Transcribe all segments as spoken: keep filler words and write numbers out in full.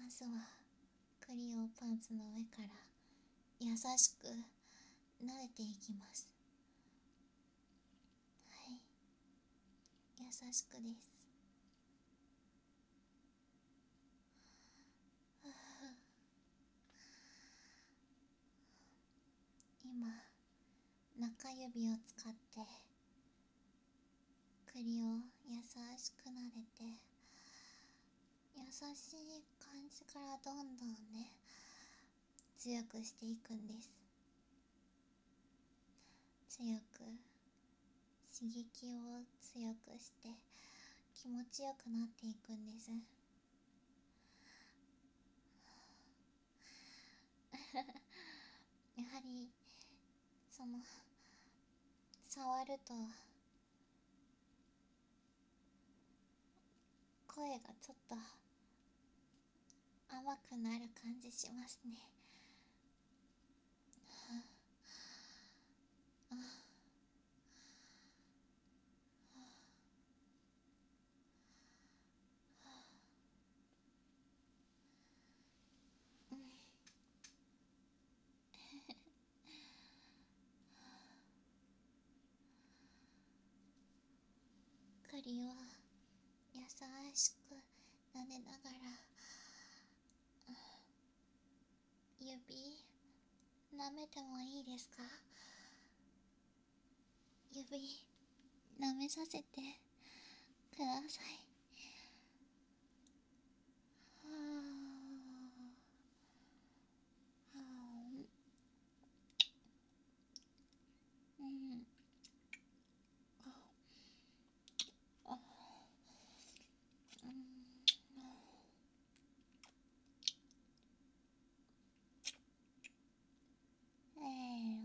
まずは栗をパンツの上から優しく撫でていきます。はい、優しくです。今中指を使って栗を優しく撫でて、優しい感じからどんどんね強くしていくんです。強く刺激を強くして気持ちよくなっていくんです。やはりその触ると声がちょっと甘くなる感じしますね。栗を優しく撫でながら、指舐めてもいいですか？指舐めさせてください。はあ、はあ、うん、あ、あ、うん、えー、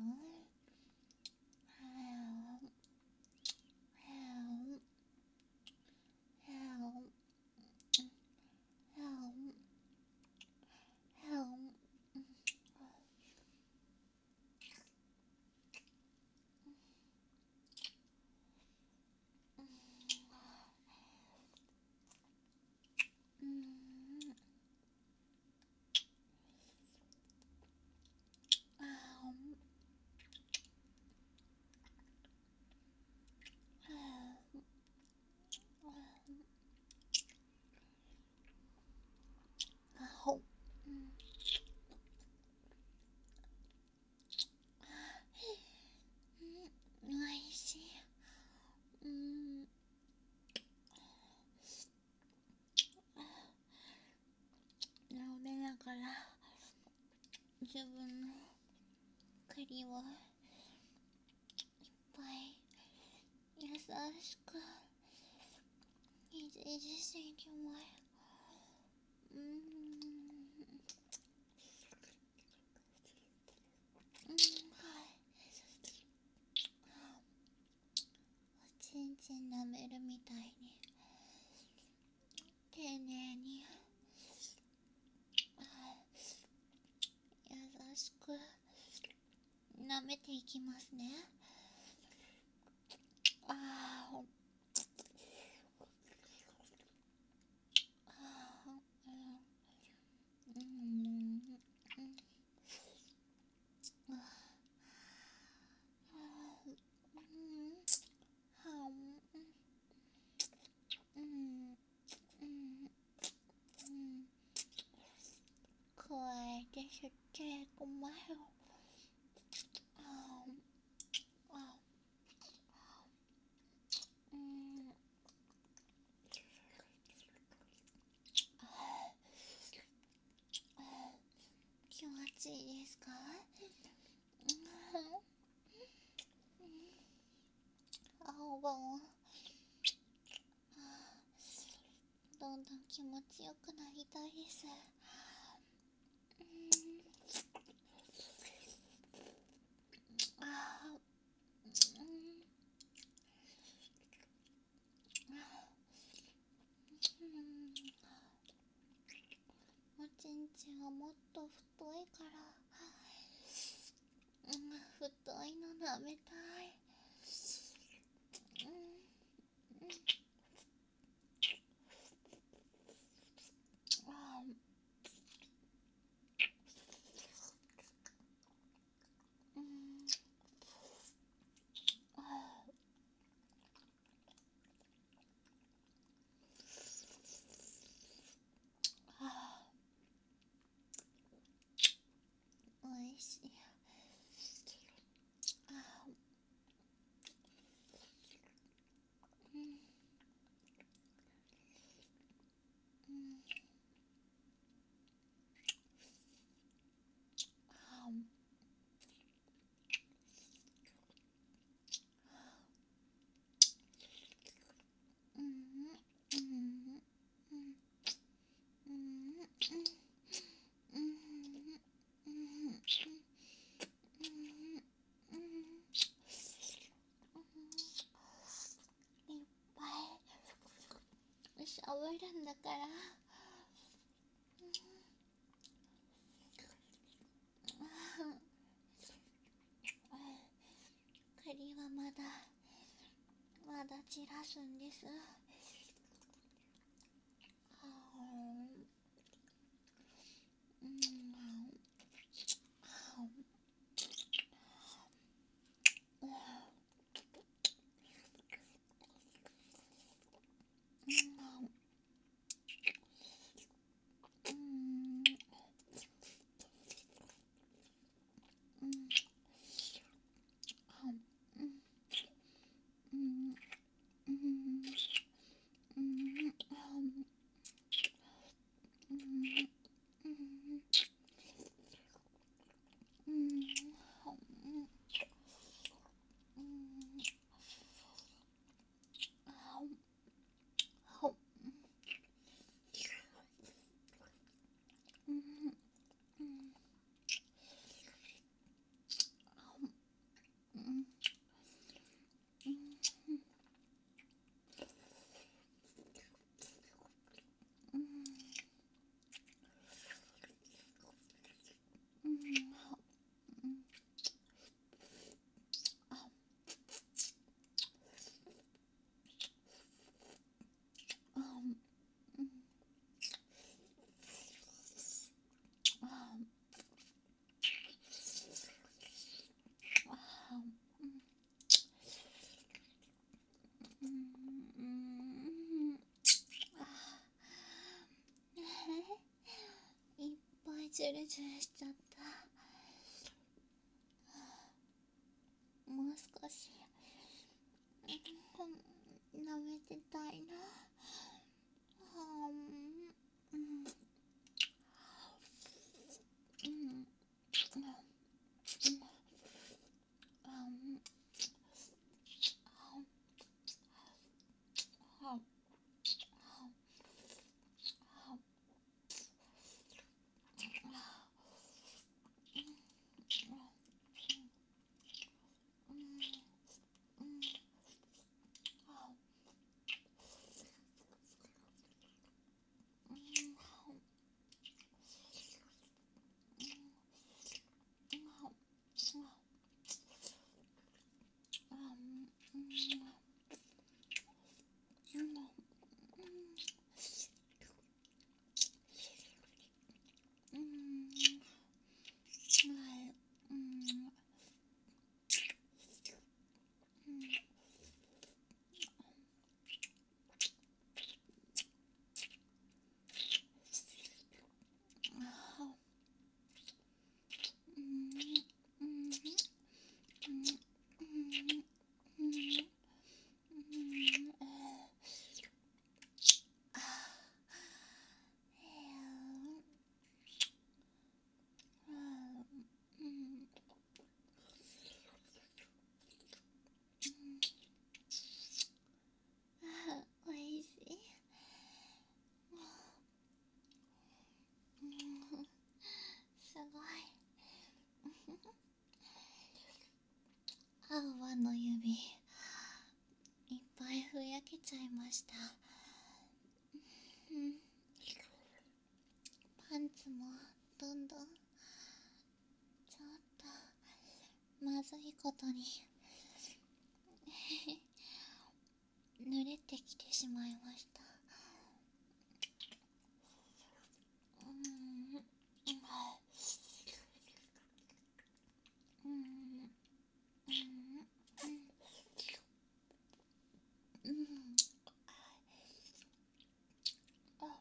おいしい。うん、舐めながら自分の栗をいっぱい優しくいじいじしていきます。うん、うん、はい。おちんちん舐めるみたいに丁寧に優しく舐めていきますね。ああ、ほんあー、うん、うん、うん、うん、うん、加えて吸っていきますよ。あー、あ、うん、気持ちいいですか？青葉もどんどん気持ちよくなりたいです。うん、あー、うん、うん、おちんちんはもっと太いから、うん、太いの舐めたい。うん、うん、あ走らすんです。はあ、うん、はあ、いっぱいジュルジュルしちゃった。もう少し舐めてたいな。はうん、うん、うん、おいしい。すごい。青葉の指いっぱいふやけちゃいました。パンツもどんどんちょっとまずいことに濡れてきてしまいました。うん、うん、うん、うん、あ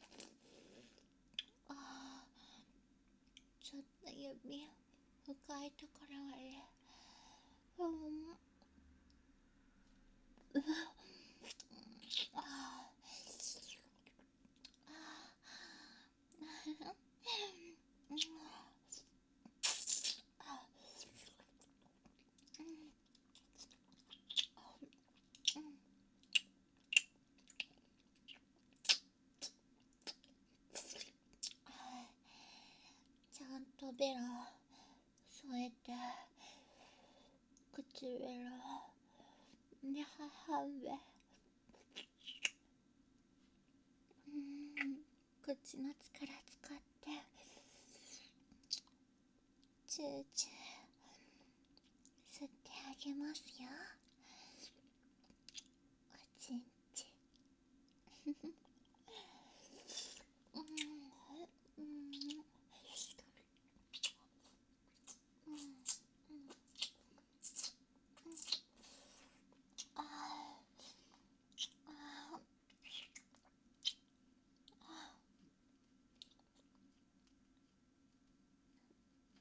あ、ちょっと指深いところまで、うん、ああ、ちゃんとベロ添えて、唇で母上、うん、口の力使ってチューチュー吸ってあげますよ。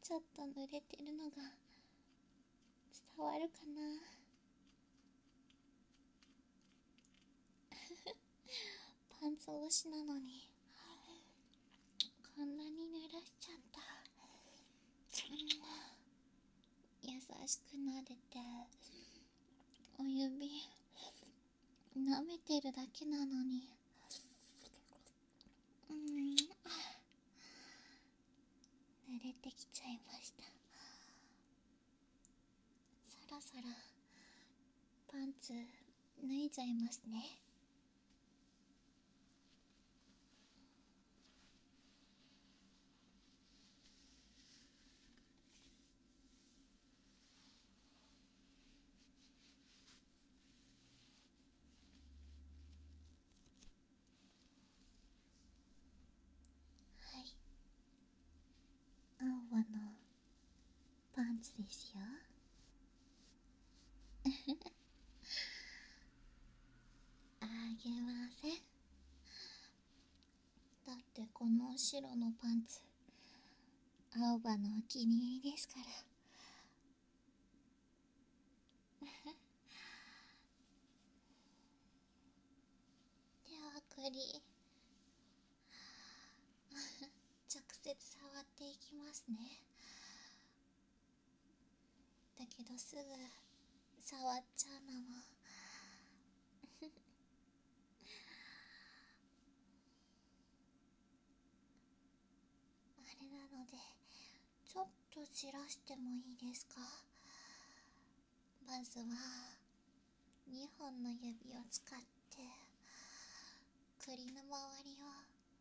ちょっと濡れてるのが伝わるかな。パンツ越しなのにこんなに濡らしちゃった。優しくなでてお指舐めてるだけなのに、うん、濡れてきちゃいました。そろそろパンツ脱いじゃいますね。はい、青葉のパンツですよ。あげません。だってこの白のパンツ青葉のお気に入りですから。手はくり直接触っていきますね。だけどすぐ触っちゃうのもあれなので、ちょっと散らしてもいいですか。まずはにほんの指を使って栗の周りを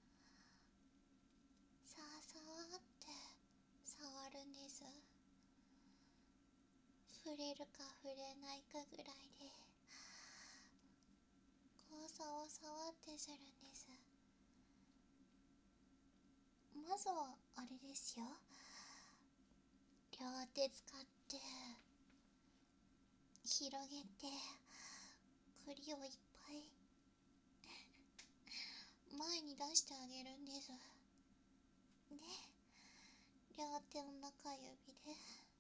さあさあって触るんです。触れるか触れないかぐらいでこうさわさわってするんです。まずはあれですよ、両手使って広げて栗をいっぱい前に出してあげるんです。で、両手の中指で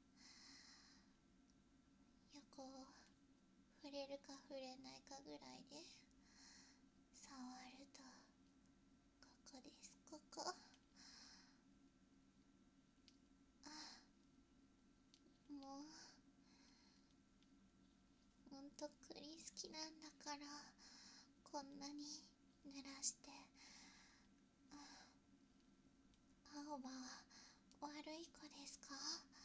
横を触れるか触れないかぐらいで触ると、ここです、ここ。あ、もうほんと栗好きなんだから、こんなに濡らして。青葉は悪い子ですか？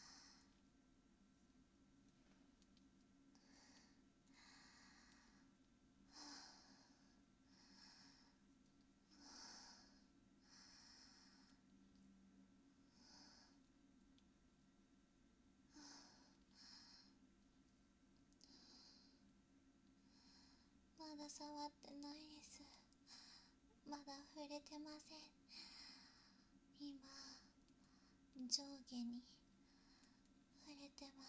まだ触ってないです。まだ触れてません。今上下に触れてます。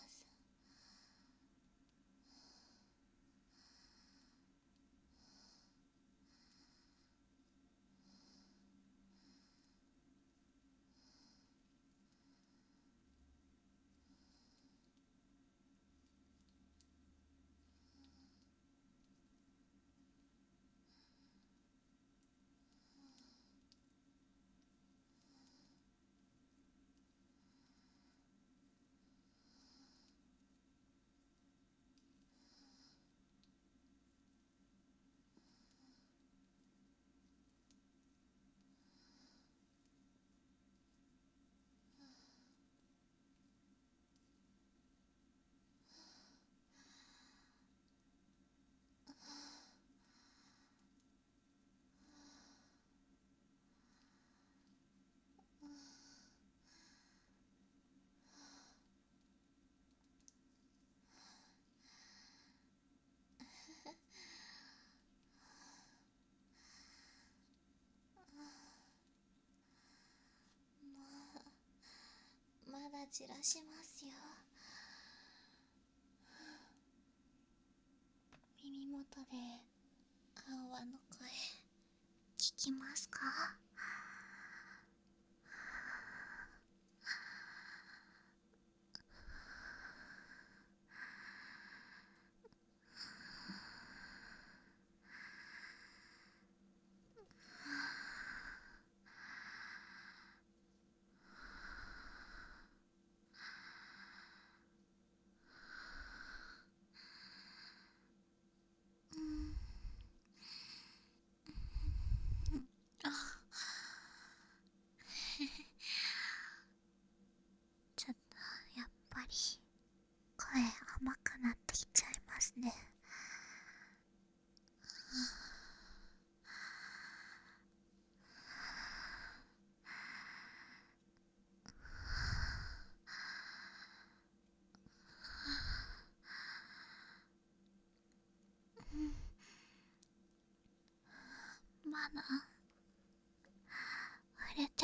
まだ散らしますよ。耳元で青葉の声聞きますか？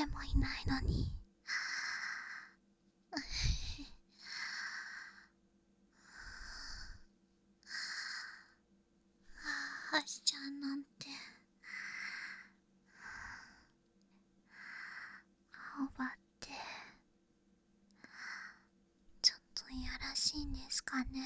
てもいないのに。はしちゃんなんて青葉ってちょっといやらしいんですかね。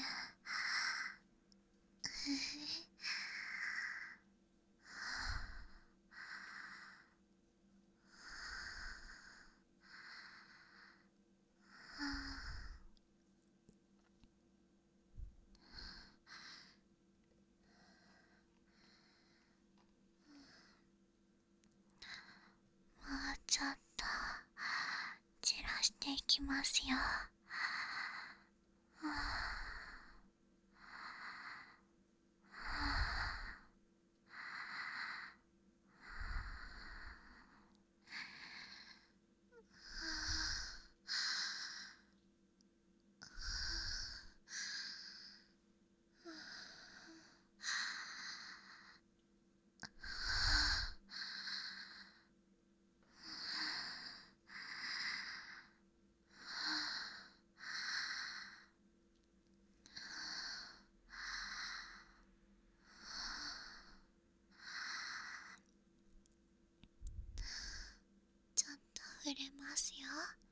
もうちょっと散らしていきますよ。ちょっと触れますよ。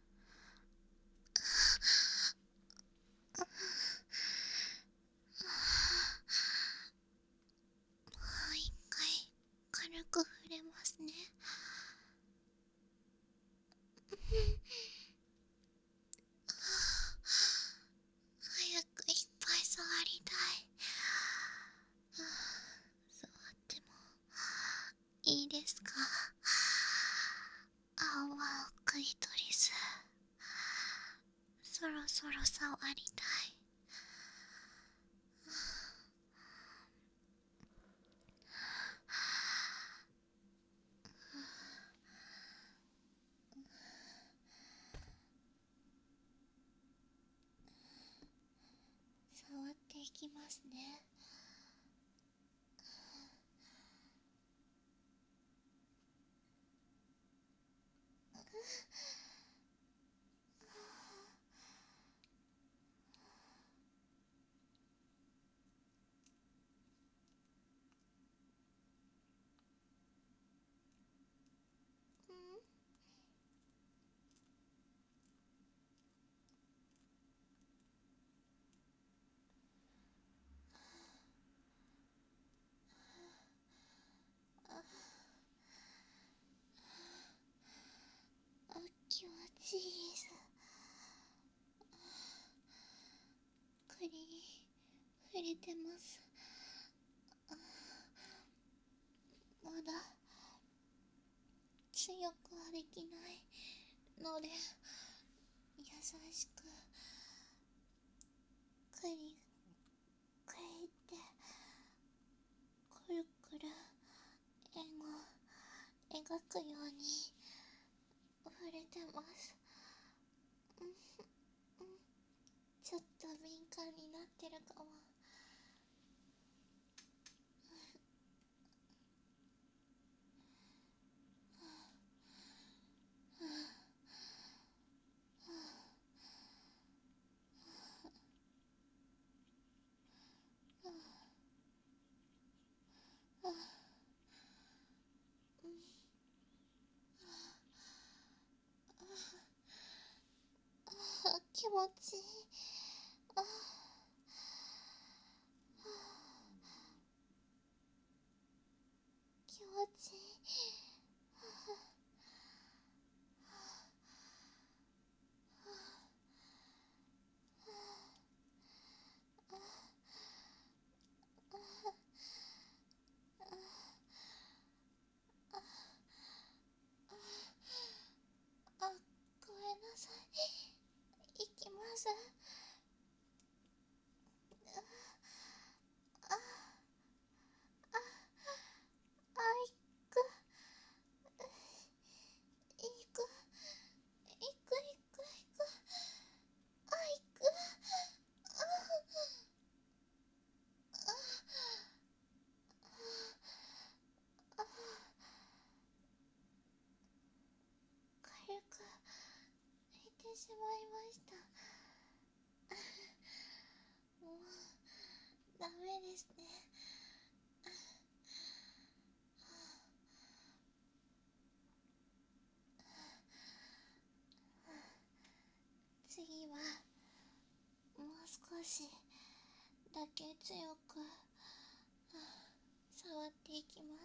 もう一回軽く触れますね。早くいっぱい触りたい。触ってもいいですか？青青クリトリス、そろそろ触りたい。触っていきますね。あ、気持ちいいです。クリ触れてます。まだ強くはできないので、優しくクリクリってくるくる円を描くように触れてます。ちょっと敏感になってるかも。あ、気持ちいい。あ、気持ちいい。あ、ごめんなさい。いきます。あ、あ、あ、いく。いく。いくいくいく。あ、いく。あ、あ、 しまいました。もうダメですね。次はもう少しだけ強く触っていきます。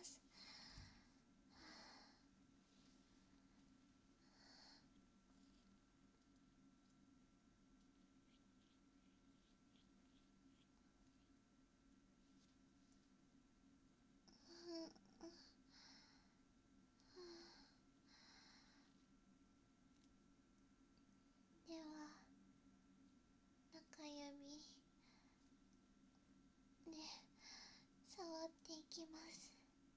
では中指で触っていきます。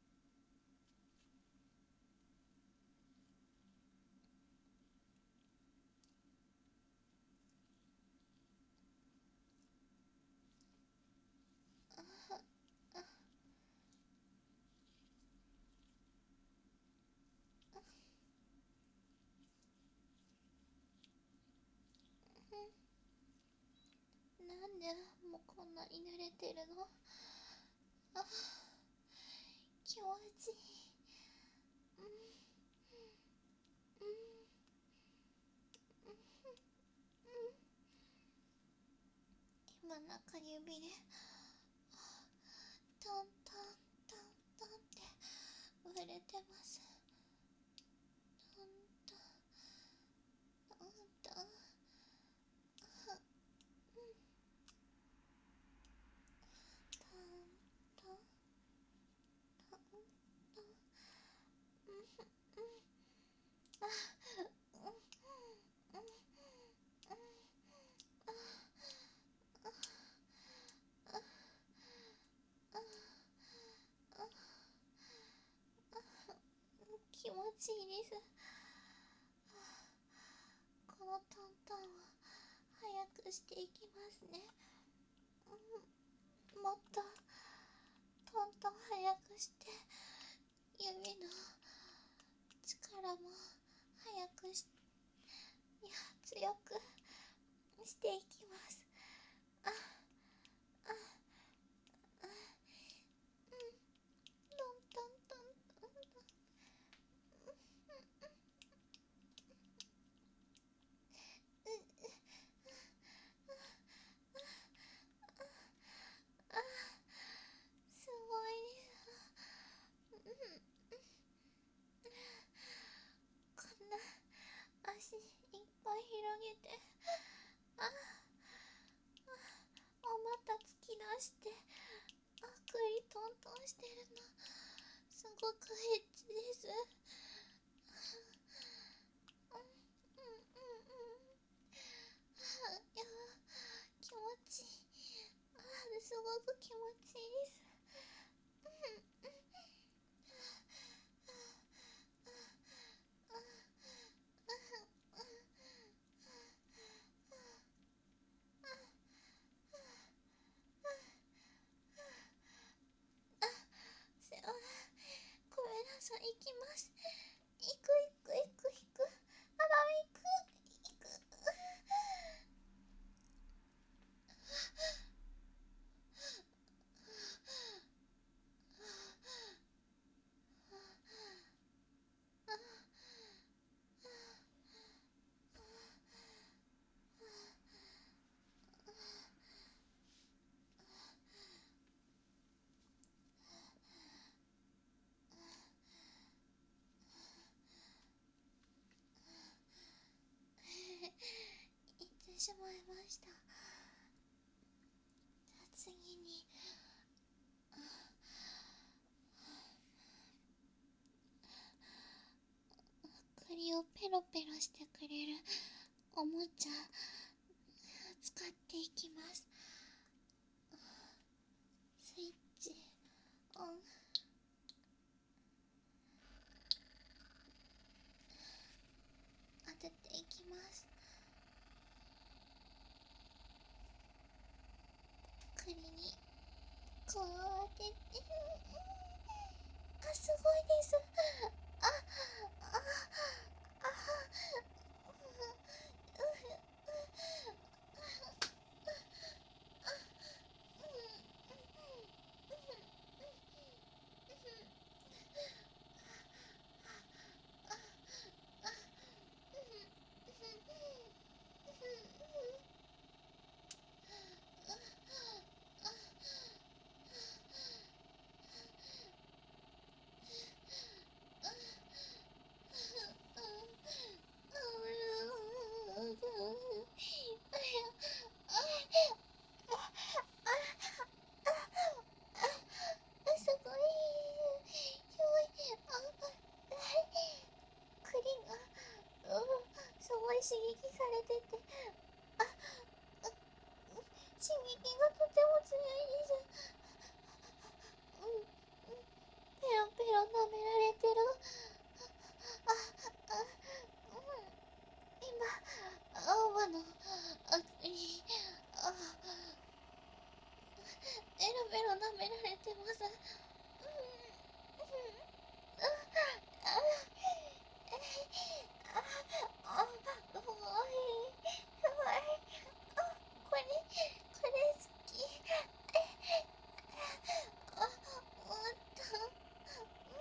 なんでもうこんなに濡れてるの？あ、気持ちいい。うんうんうんうん。今中指でトントントントンって触れてます。トントントントン。気持ちいいです。このトントンを早くしていきますね。うん、もっとトントン早くして指の力も早くし、いや強くしていきます。あああ、うん、トントントントントン。すごいです。こんな足いっぱい広げて、あお股突き出して、あくりトントンしてるのすごくエッチです。うんうんうんうん。いや気持ちいい。あすごく気持ちいいです。せあごめんなさい、行きます。行く行く行く行く。あら行く行く。行ってしまいました。次に栗をペロペロしてくれるおもちゃ使っていきます。スイッチオン。当てていきます。栗にこう当てて、あすごいです。ああああ、うん、うん、 刺激されてて、あ、刺激がとても強いです。うん、うん、ペロペロ舐められてる。あ、あ、うん、今、青葉の、あ、い、あ、ペロペロ舐められてます。うん、うん、あ、あ、あ、あ、すごい、すごい。あ、これ、これ好き。あ、終わった。うん、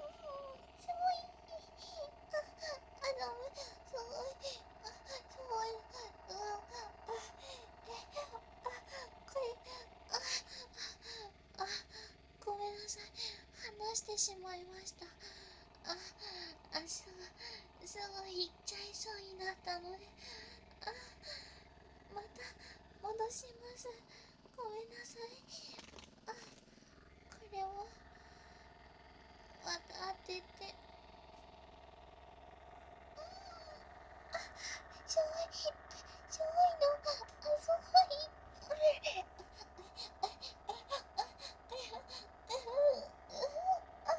すごい。あ、あの、すごい。あ、すごい。うん、あ、え、あ、これ、あ、あ、ごめんなさい。話してしまいました。あ、あ、すぐ、すぐ行っちゃいそうになったので、あ、また戻します。ごめんなさい。あ、これをまた当てて、あ、すごい、すごいの、あ、すごい、これ、あ、あ、あ、あ、あ、あ、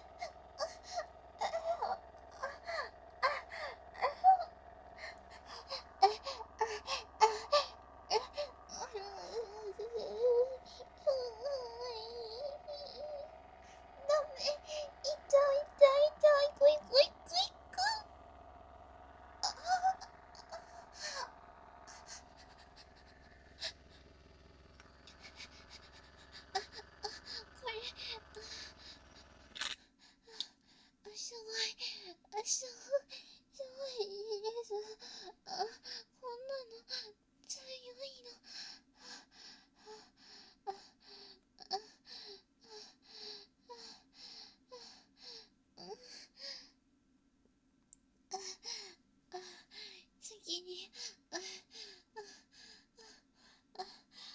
ダメ、痛い痛い痛い、クイクイクイク。これ、あ、すごい、あ、すごい、すごいです。あ、こんなの強いの。あ、あ、あ、うん、あ、次に、あ、あ、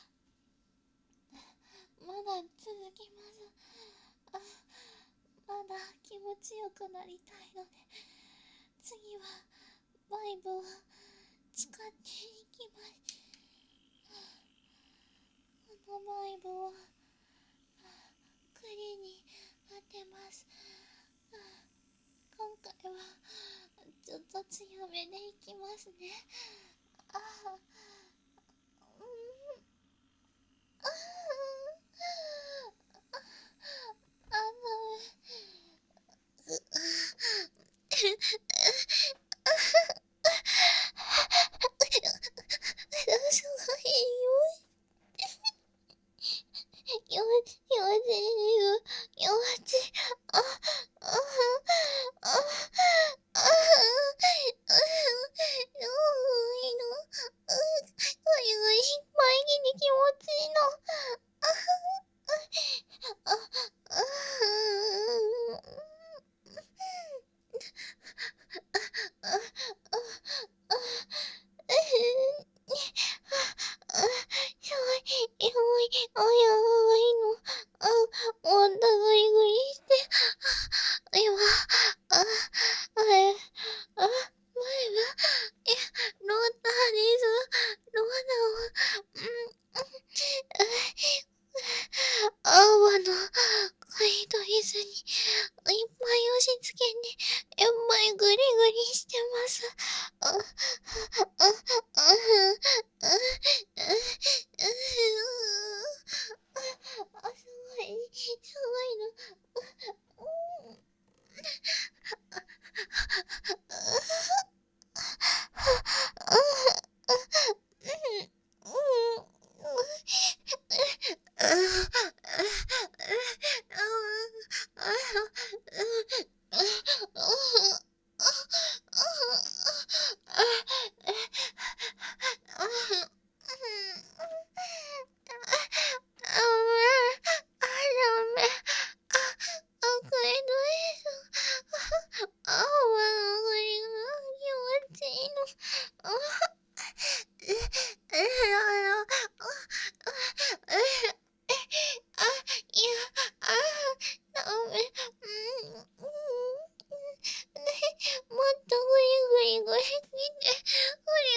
まだ続きます。あ、まだ気持ちよくなりたいので、次はバイブを使っていきます。このバイブを栗に当てます。今回はちょっと強めでいきますね。あ、うん、あ、あの、すごいよ、よ、よわちい、よわちい、あ、あ、あ、あ、あ、すごいの、これがいっぱいに気持ちいいの。あ、あ、あ、あ、あ、あ、すごい、やばい、あ、やばいの。あ、もう、だぐりぐりして、あ、今、あ、あ、あ、あ、前が、え、ローターです。ローターを、うん、青葉のクイトリスにいっぱい押し付けて、いっぱいグリグリしてます。あ、あ、あ、あ、あ、あ、すごい、すごいの。うん、あ、わ、これが気持ちいいの。あ、え、え、あの、え、え、あ、いや、あ、ダメ、うん、うん、ね、もっとグリグリグリして、グ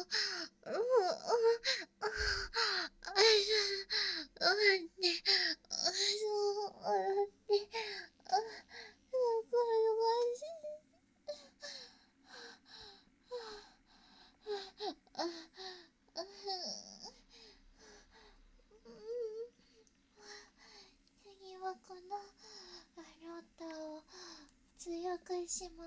次はこのロータを強くします。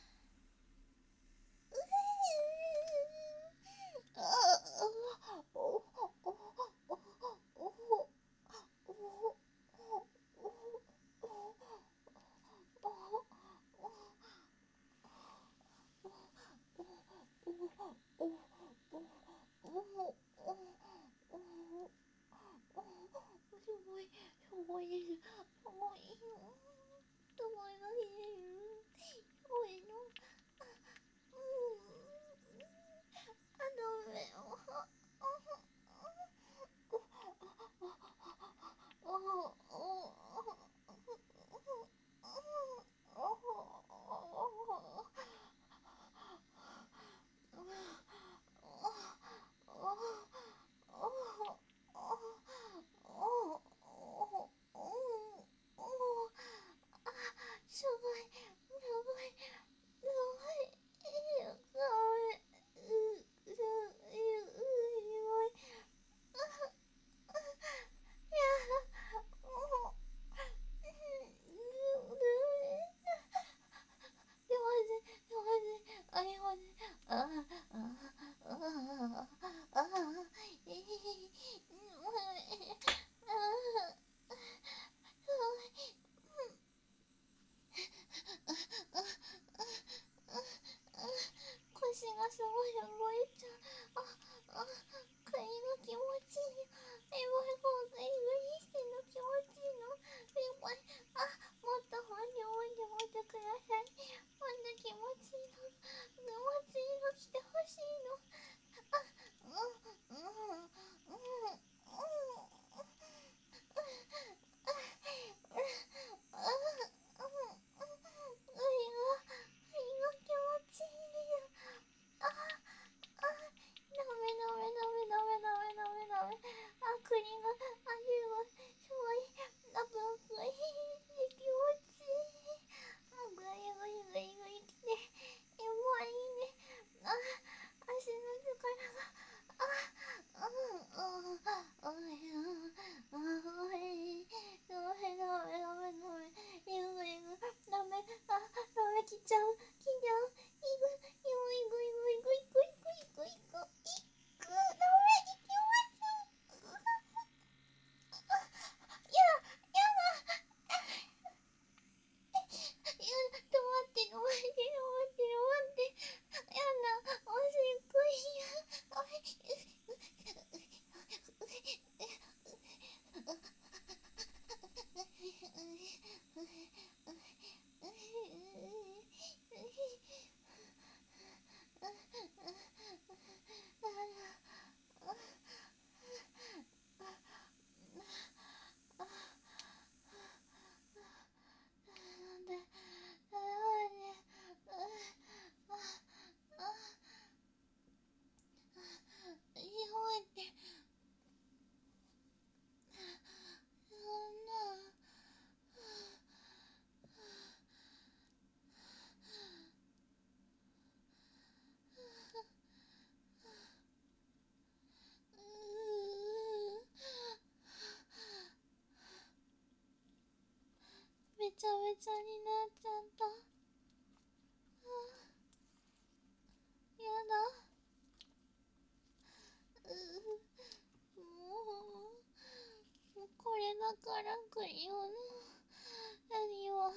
すごい、すごいです。すごい。すごいのです。すごいの。うん。あの目を。すごい、すごい、すごい、すごい、すごい、いや、もう、すいません、すいません、ありません、ああ、ああ、ああ、えへへ、ああ、腰がすごい動いちゃう。あ、あ、首が気持ちいい。えごい、こう、えぐりしてんの気持ちいいの。えごい、あ、もっとほんでもんでもってください。ほんと気持ちいいの。気持ちいいの来てほしいの。あ、うん、うん、うん、うん、うん。来ちゃう、来ちゃう、いく、いく、いく、いく、いく、いく、いく、いく、いく、いく、ダメ、いきます。いや、やだ、いや、止まって、止まって、止まって、止まって、やだ、おしっこいや、なんで、なんで、日本って、そんな、めちゃめちゃになっちゃった。やだ。もう、これだからクリオの何を。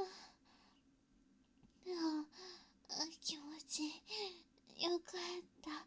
でも、気持ちよかった。